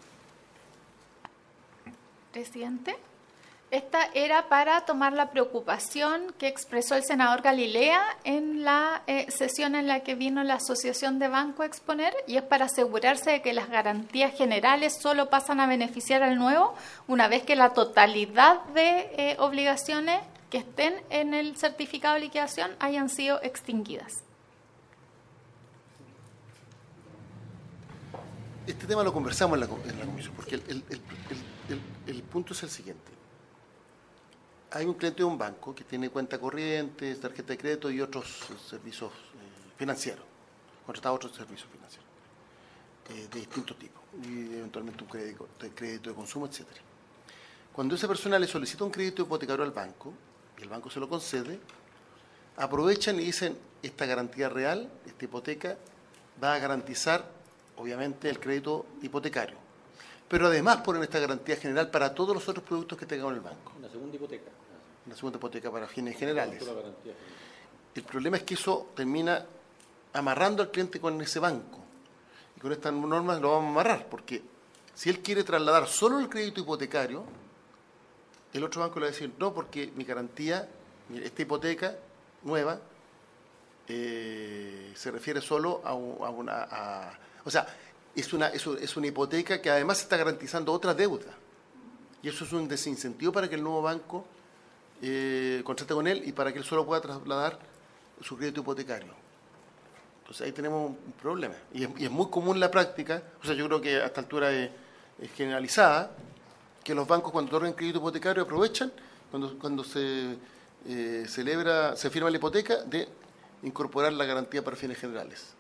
Presidente, esta era para tomar la preocupación que expresó el senador Galilea en la eh, sesión en la que vino la Asociación de Banco a exponer, y es para asegurarse de que las garantías generales solo pasan a beneficiar al nuevo una vez que la totalidad de eh, obligaciones que estén en el certificado de liquidación hayan sido extinguidas. Este tema lo conversamos en la, en la comisión, porque el, el, el, el, el, el punto es el siguiente. Hay un cliente de un banco que tiene cuenta corriente, tarjeta de crédito y otros servicios eh, financieros, contratado otros servicios financieros eh, de distintos tipos, y eventualmente un crédito de, crédito de consumo, etcétera. Cuando esa persona le solicita un crédito hipotecario al banco, y el banco se lo concede, aprovechan y dicen: esta garantía real, esta hipoteca, va a garantizar, obviamente, el crédito hipotecario. Pero además ponen esta garantía general para todos los otros productos que tengan en el banco. Una segunda hipoteca. Una segunda hipoteca para fines generales. El problema es que eso termina amarrando al cliente con ese banco. Y con estas normas lo vamos a amarrar, porque si él quiere trasladar solo el crédito hipotecario, el otro banco le va a decir: no, porque mi garantía, esta hipoteca nueva, eh, se refiere solo a, a una... A, o sea, es una, es, es una hipoteca que además está garantizando otra deuda. Y eso es un desincentivo para que el nuevo banco eh, contrate con él y para que él solo pueda trasladar su crédito hipotecario. Entonces ahí tenemos un problema. Y es, y es muy común la práctica, o sea, yo creo que a esta altura es, es generalizada, que los bancos cuando otorgan crédito hipotecario aprovechan, cuando, cuando se eh, celebra, se firma la hipoteca, de incorporar la garantía para fines generales.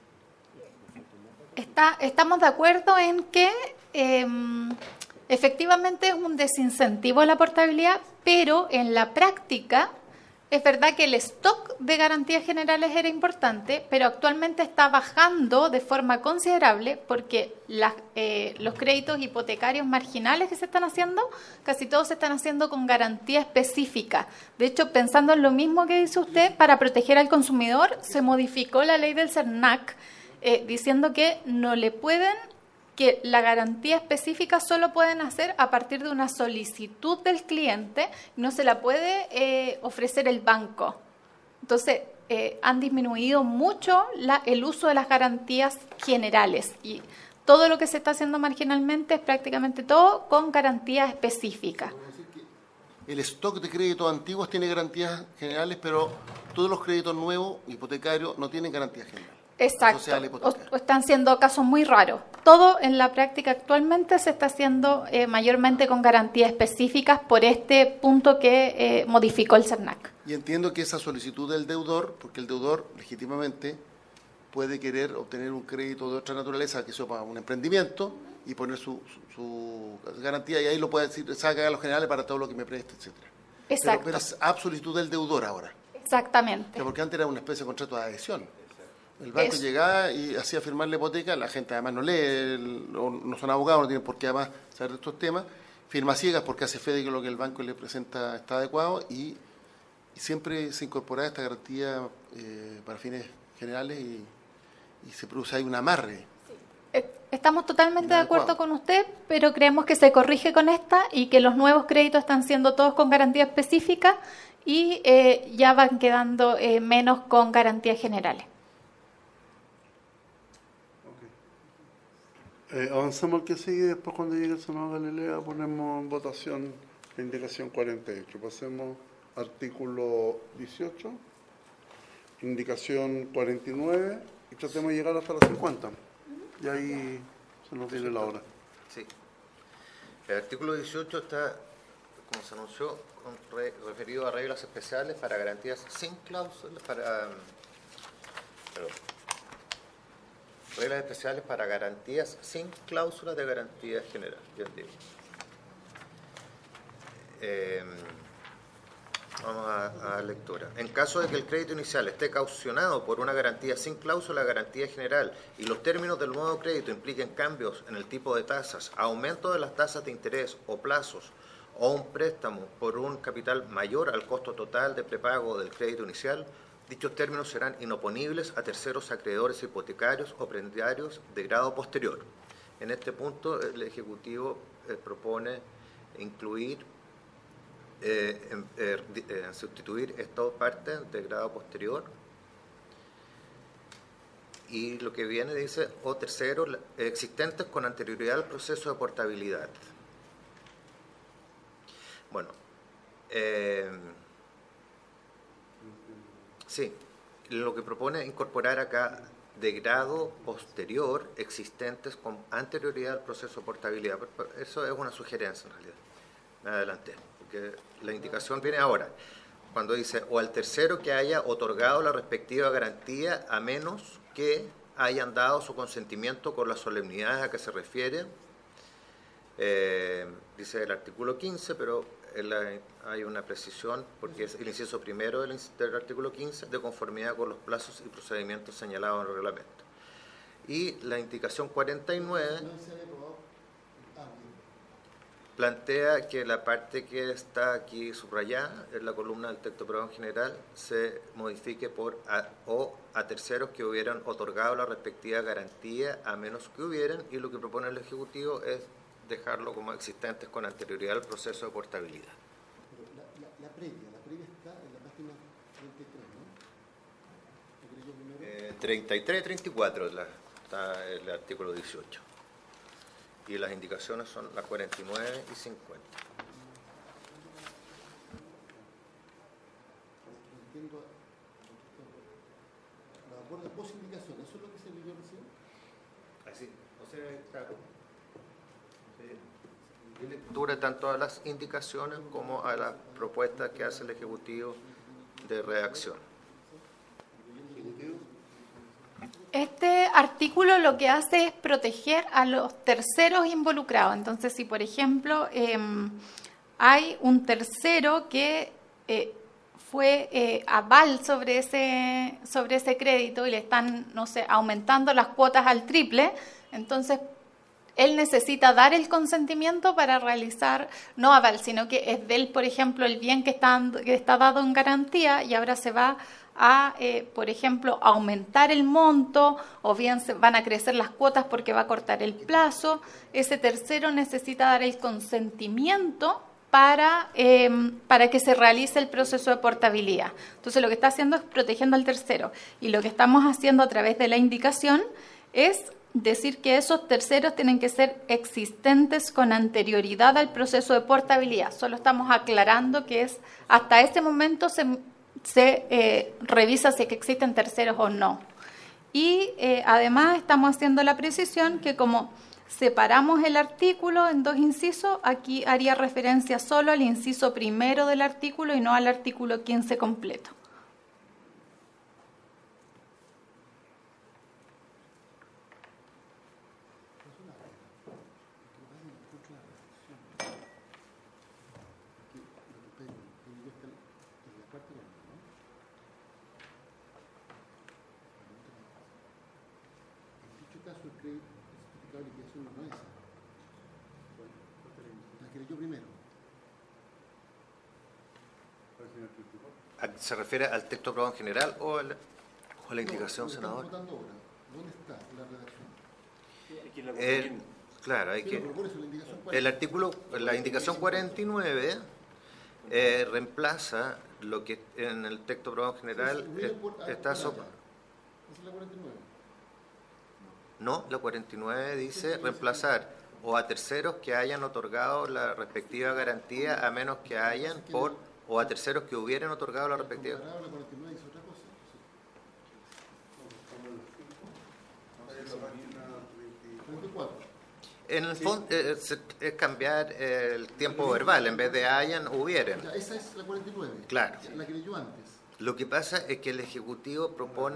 Está, estamos de acuerdo en que eh, efectivamente es un desincentivo a la portabilidad, pero en la práctica es verdad que el stock de garantías generales era importante, pero actualmente está bajando de forma considerable porque las, eh, los créditos hipotecarios marginales que se están haciendo, casi todos se están haciendo con garantía específica. De hecho, pensando en lo mismo que dice usted, para proteger al consumidor, se modificó la ley del CERNAC, eh, diciendo que no le pueden, que la garantía específica solo pueden hacer a partir de una solicitud del cliente, no se la puede eh, ofrecer el banco. Entonces, eh, han disminuido mucho la, el uso de las garantías generales y todo lo que se está haciendo marginalmente es prácticamente todo con garantía específica. El stock de créditos antiguos tiene garantías generales, pero todos los créditos nuevos, hipotecarios, no tienen garantías generales. Exacto, o, o están siendo casos muy raros. Todo en la práctica actualmente se está haciendo eh, mayormente con garantías específicas por este punto que eh, modificó el CERNAC. Y entiendo que esa solicitud del deudor, porque el deudor legítimamente puede querer obtener un crédito de otra naturaleza, que sea para un emprendimiento, y poner su, su, su garantía, y ahí lo puede decir, saca a los generales para todo lo que me preste, etcétera. Exacto. Pero, pero es a solicitud del deudor ahora. Exactamente. O sea, porque antes era una especie de contrato de adhesión. El banco Eso. llegaba y hacía firmar la hipoteca, la gente además no lee, el, o no son abogados, no tienen por qué además saber de estos temas, firma ciegas porque hace fe de que lo que el banco le presenta está adecuado y y siempre se incorpora esta garantía eh, para fines generales y, y se produce ahí un amarre. Estamos totalmente de Inadecuado. acuerdo con usted, pero creemos que se corrige con esta y que los nuevos créditos están siendo todos con garantía específica y eh, ya van quedando eh, menos con garantías generales. Eh, avanzamos al que sigue, después cuando llegue el senador Galilea ponemos en votación la indicación cuarenta y ocho. Pasemos artículo dieciocho, indicación cuarenta y nueve y tratemos de llegar hasta las cincuenta. Y ahí se nos viene la hora. Sí. El artículo dieciocho está, como se anunció, con re- referido a reglas especiales para garantías sin cláusulas, para... Perdón. Reglas especiales para garantías sin cláusulas de garantía general. Bien digo. Eh, vamos a, a dar lectura. En caso de que el crédito inicial esté caucionado por una garantía sin cláusula de garantía general y los términos del nuevo crédito impliquen cambios en el tipo de tasas, aumento de las tasas de interés o plazos, o un préstamo por un capital mayor al costo total de prepago del crédito inicial, dichos términos serán inoponibles a terceros acreedores hipotecarios o prendiarios de grado posterior. En este punto, el Ejecutivo eh, propone incluir, eh, en- eh, di- eh, sustituir esta parte de grado posterior, y lo que viene dice, o terceros la- existentes con anterioridad al proceso de portabilidad. Bueno, eh, sí, lo que propone es incorporar acá de grado posterior existentes con anterioridad al proceso de portabilidad. Pero- pero Eso es una sugerencia en realidad. Me adelanté, porque la indicación viene ahora, cuando dice o al tercero que haya otorgado la respectiva garantía a menos que hayan dado su consentimiento con las solemnidades a que se refiere. Eh, dice el artículo quince, pero en la- hay una precisión porque es el inciso primero del, inc- del artículo quince, de conformidad con los plazos y procedimientos señalados en el reglamento. Y la indicación cuarenta y nueve plantea que la parte que está aquí subrayada en la columna del texto aprobado en general se modifique por a, o a terceros que hubieran otorgado la respectiva garantía a menos que hubieran, y lo que propone el Ejecutivo es dejarlo como existentes con anterioridad al proceso de portabilidad. Pero la, la, la previa, la previa está en la página treinta y tres, ¿no? ¿Lo creo primero? Eh, treinta y tres, treinta y cuatro la- está el artículo dieciocho. Y las indicaciones son las cuarenta y nueve y cincuenta. No entiendo los acuerdos post indicación, ¿eso es lo que se leyó recién? Así, o sea, claro. Sí. Lectura tanto a las indicaciones como a las propuestas que hace el Ejecutivo de redacción. Este artículo lo que hace es proteger a los terceros involucrados. Entonces, si por ejemplo eh, hay un tercero que eh, fue eh, aval sobre ese, sobre ese crédito y le están, no sé, aumentando las cuotas al triple, entonces él necesita dar el consentimiento para realizar, no aval, sino que es de él, por ejemplo, el bien que está, que está dado en garantía y ahora se va a, eh, por ejemplo, aumentar el monto o bien se van a crecer las cuotas porque va a cortar el plazo. Ese tercero necesita dar el consentimiento para, eh, para que se realice el proceso de portabilidad. Entonces, lo que está haciendo es protegiendo al tercero. Y lo que estamos haciendo a través de la indicación es decir que esos terceros tienen que ser existentes con anterioridad al proceso de portabilidad. Solo estamos aclarando que es hasta ese momento se, se eh, revisa si que existen terceros o no. Y eh, además estamos haciendo la precisión que como separamos el artículo en dos incisos, aquí haría referencia solo al inciso primero del artículo y no al artículo quince completo. Caso el crédito certificado de liquidación no es esa. La que leyó primero. ¿Se refiere al texto aprobado en general o, el, o a la indicación, no, senador? estamos votando ahora. ¿Dónde está la redacción? El, claro, hay que... Por eso, la indicación El artículo, la indicación cuarenta y nueve eh, reemplaza lo que en el texto aprobado en general eh, está sobre... ¿Esa es la cuarenta y nueve? No, la cuarenta y nueve dice reemplazar o a terceros que hayan otorgado la respectiva garantía a menos que hayan por o a terceros que hubieran otorgado la respectiva. La cuarenta y nueve dice otra cosa. treinta y cuatro. En el fondo eh, es, es cambiar eh, el tiempo verbal, en vez de hayan, hubieran. Ya, esa es la cuarenta y nueve. Claro. La que leyó antes. Lo que pasa es que el Ejecutivo propone...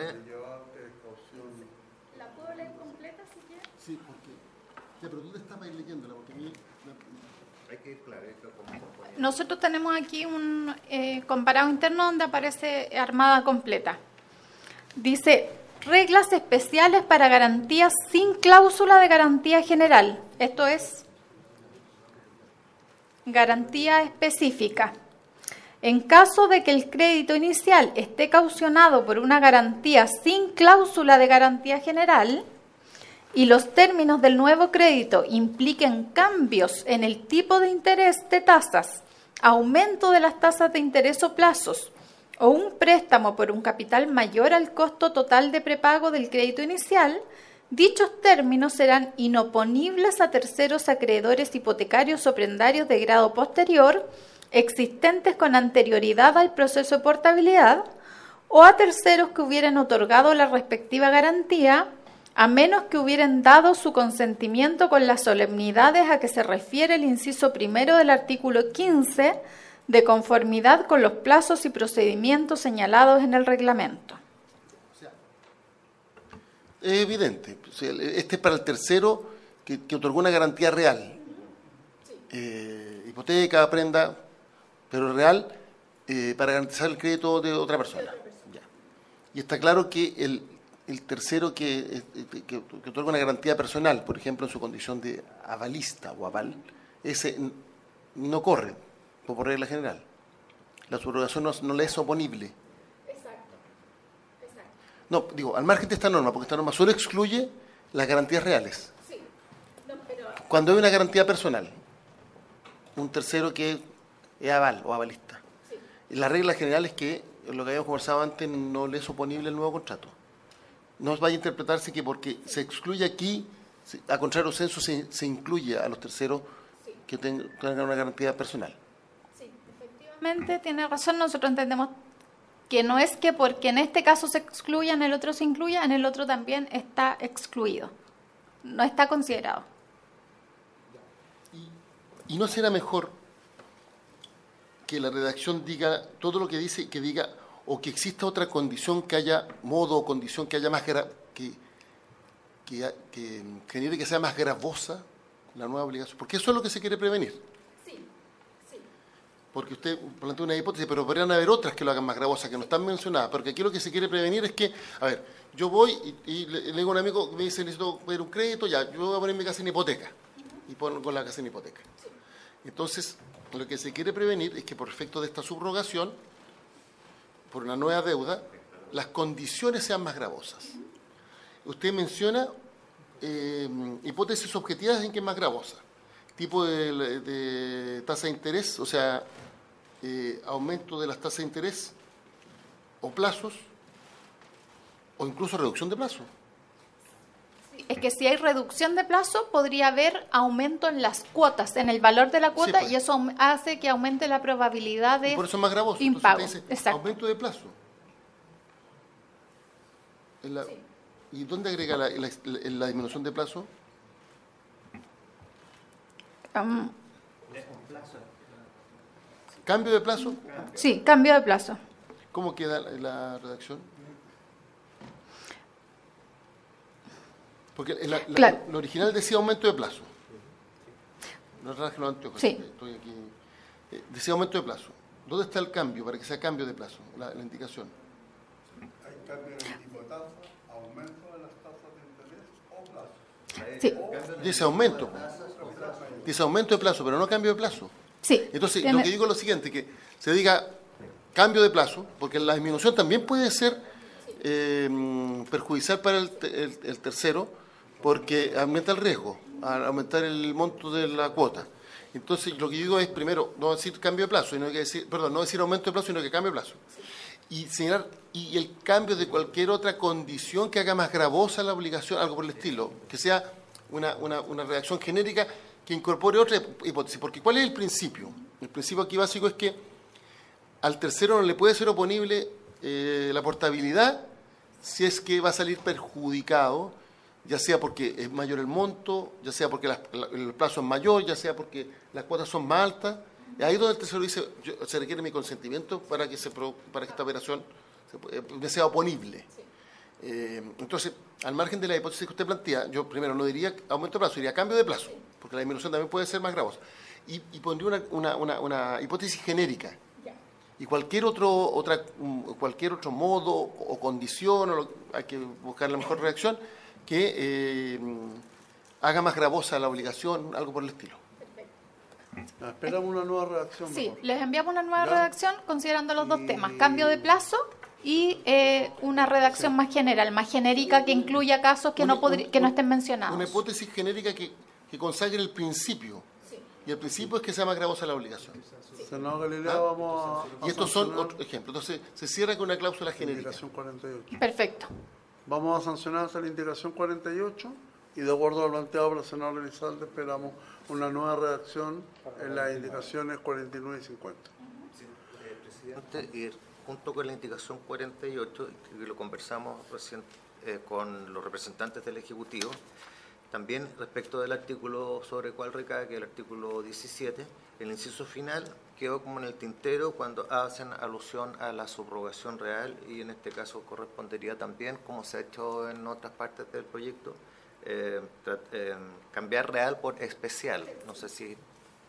¿La puedo leer completa si quieres? Sí, porque... Ya, pero ¿dónde estabas leyéndola? Porque a mí... Hay que ir claro, hay que como- Nosotros tenemos aquí un eh, comparado interno donde aparece armada completa. Dice, reglas especiales para garantías sin cláusula de garantía general. Esto es garantía específica. En caso de que el crédito inicial esté caucionado por una garantía sin cláusula de garantía general y los términos del nuevo crédito impliquen cambios en el tipo de interés de tasas, aumento de las tasas de interés o plazos, o un préstamo por un capital mayor al costo total de prepago del crédito inicial, dichos términos serán inoponibles a terceros acreedores hipotecarios o prendarios de grado posterior existentes con anterioridad al proceso de portabilidad o a terceros que hubieran otorgado la respectiva garantía, a menos que hubieran dado su consentimiento con las solemnidades a que se refiere el inciso primero del artículo quince, de conformidad con los plazos y procedimientos señalados en el reglamento. Es evidente. O sea, este es para el tercero que, que otorgó una garantía real. Eh, hipoteca, prenda, pero real, eh, para garantizar el crédito de otra persona. Ya. Y está claro que el, el tercero que, que, que otorga una garantía personal, por ejemplo, en su condición de avalista o aval, ese no corre, por regla general. La subrogación no, no le es oponible. No, digo, al margen de esta norma, porque esta norma solo excluye las garantías reales. Sí. No, pero... Cuando hay una garantía personal, un tercero que es aval o avalista. Sí. La regla general es que, lo que habíamos conversado antes, no le es oponible el nuevo contrato. No vaya a interpretarse que porque se excluye aquí, a contrario censo, se, se incluye a los terceros sí. que tengan una garantía personal. Sí, efectivamente, tiene razón, nosotros entendemos que no es que porque en este caso se excluya, en el otro se incluya, en el otro también está excluido. No está considerado. ¿Y, y no será mejor que la redacción diga todo lo que dice, que diga, o que exista otra condición, que haya modo o condición que haya más gra que, que, que genere que sea más gravosa la nueva obligación? Porque eso es lo que se quiere prevenir. Porque usted plantea una hipótesis, pero podrían haber otras que lo hagan más gravosas, que no están mencionadas. Porque aquí lo que se quiere prevenir es que, a ver, yo voy y, y le, le digo a un amigo que me dice, necesito pedir un crédito, ya, yo voy a poner mi casa en hipoteca. Y pongo la casa en hipoteca. Entonces, lo que se quiere prevenir es que por efecto de esta subrogación, por una nueva deuda, las condiciones sean más gravosas. Usted menciona eh, hipótesis objetivas en que es más gravosa. Tipo de, de tasa de interés, o sea, eh, aumento de las tasas de interés o plazos, o incluso reducción de plazo. Es que si hay reducción de plazo, podría haber aumento en las cuotas, en el valor de la cuota, sí, pues. Y eso hace que aumente la probabilidad de y por eso es más gravoso. impago. Entonces usted dice, aumento de plazo. En la, sí. ¿Y dónde agrega la, la, la disminución de plazo? Um, ¿Cambio de plazo? Sí, cambio de plazo. ¿Cómo queda la, la redacción? Porque la, la, claro. Lo original decía aumento de plazo. No traje los anteojos, sí. Estoy aquí. Eh, decía aumento de plazo. ¿Dónde está el cambio para que sea cambio de plazo? La, la indicación. Hay cambio en el tipo de tasa, aumento de las tasas de interés o plazo. Sí. Dice aumento. Dice aumento de plazo, pero no cambio de plazo. Sí. Entonces, tiene... lo que digo es lo siguiente, que se diga cambio de plazo, porque la disminución también puede ser eh, perjudicial para el, el, el tercero, porque aumenta el riesgo, al aumentar el monto de la cuota. Entonces, lo que yo digo es, primero, no decir cambio de plazo, sino que decir, perdón, no decir aumento de plazo, sino que cambio de plazo. Y señalar, y el cambio de cualquier otra condición que haga más gravosa la obligación, algo por el estilo, que sea una, una, una redacción genérica que incorpore otra hipótesis. Porque ¿cuál es el principio? El principio aquí básico es que al tercero no le puede ser oponible eh, la portabilidad si es que va a salir perjudicado, ya sea porque es mayor el monto, ya sea porque la, la, el plazo es mayor, ya sea porque las cuotas son más altas. Ahí es donde el tercero dice, yo, se requiere mi consentimiento para que, se, para que esta operación se, me sea oponible. Sí. Eh, entonces, al margen de la hipótesis que usted plantea, yo primero no diría aumento de plazo, diría cambio de plazo, porque la disminución también puede ser más gravosa. Y, y pondría una, una, una, una hipótesis genérica. Y cualquier otro, otra, cualquier otro modo o condición, o lo, hay que buscar la mejor reacción, que eh, haga más gravosa la obligación, algo por el estilo. Ah, esperamos una nueva redacción. Sí, mejor. les enviamos una nueva ¿Ya? redacción considerando los dos Y- temas, cambio de plazo y eh, una redacción más general, más genérica que incluya casos que, Una- no, podri- un- que no un- estén mencionados. Una hipótesis genérica que, que consagre el principio. Y el principio es que sea más gravosa la obligación. Senador Galileo, ¿Ah? vamos a, Y a estos son sancionar otros ejemplos. Entonces, se cierra con una cláusula la genérica. indicación cuarenta y ocho. Perfecto. Vamos a sancionar hasta la indicación cuarenta y ocho y de acuerdo al planteado por el senador Elizalde esperamos una nueva redacción en las indicaciones cuarenta y nueve y cincuenta. Presidente, y junto con la indicación cuarenta y ocho, que lo conversamos recién eh, con los representantes del Ejecutivo, también respecto del artículo sobre el cual recae, que es el artículo diecisiete, el inciso final quedó como en el tintero cuando hacen alusión a la subrogación real y en este caso correspondería también, como se ha hecho en otras partes del proyecto, eh, tra- eh, cambiar real por especial. No sé si...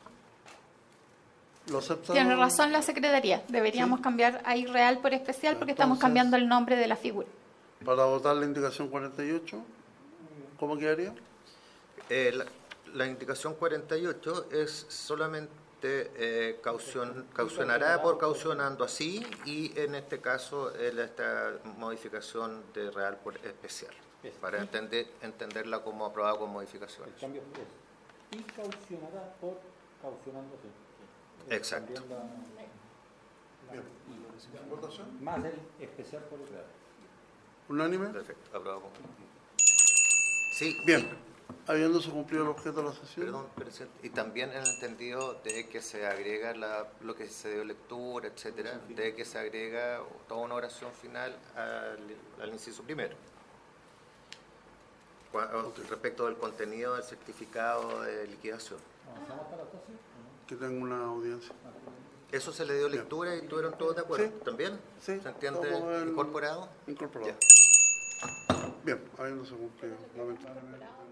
¿Lo acepta? Tiene razón la Secretaría. Deberíamos Sí. cambiar ahí real por especial porque estamos Entonces- cambiando el nombre de la figura. Para votar la indicación cuarenta y ocho, ¿cómo quedaría? Eh, la, la indicación cuarenta y ocho es solamente eh, caución, caucionará por caucionando así y en este caso eh, esta modificación de real por especial, para entender, entenderla como aprobada con modificaciones. El cambio es y caucionará por caucionándose. Exacto. También la- ¿Votación? Más el especial por el real. ¿Unánime? Perfecto, aprobado con... Sí, Bien. Habiéndose cumplido el objeto de la sesión. Perdón, presidente. Y también en el entendido de que se agrega la, lo que se dio lectura, etcétera, de que se agrega toda una oración final al, al inciso primero. Cua- Respecto del contenido del certificado de liquidación. Que tengo una audiencia. Eso se le dio lectura y estuvieron todos de acuerdo. Sí. ¿También? Sí, ¿Se entiende todo el- incorporado? Incorporado. Ya. Bien, habiéndose cumplido, lamentablemente.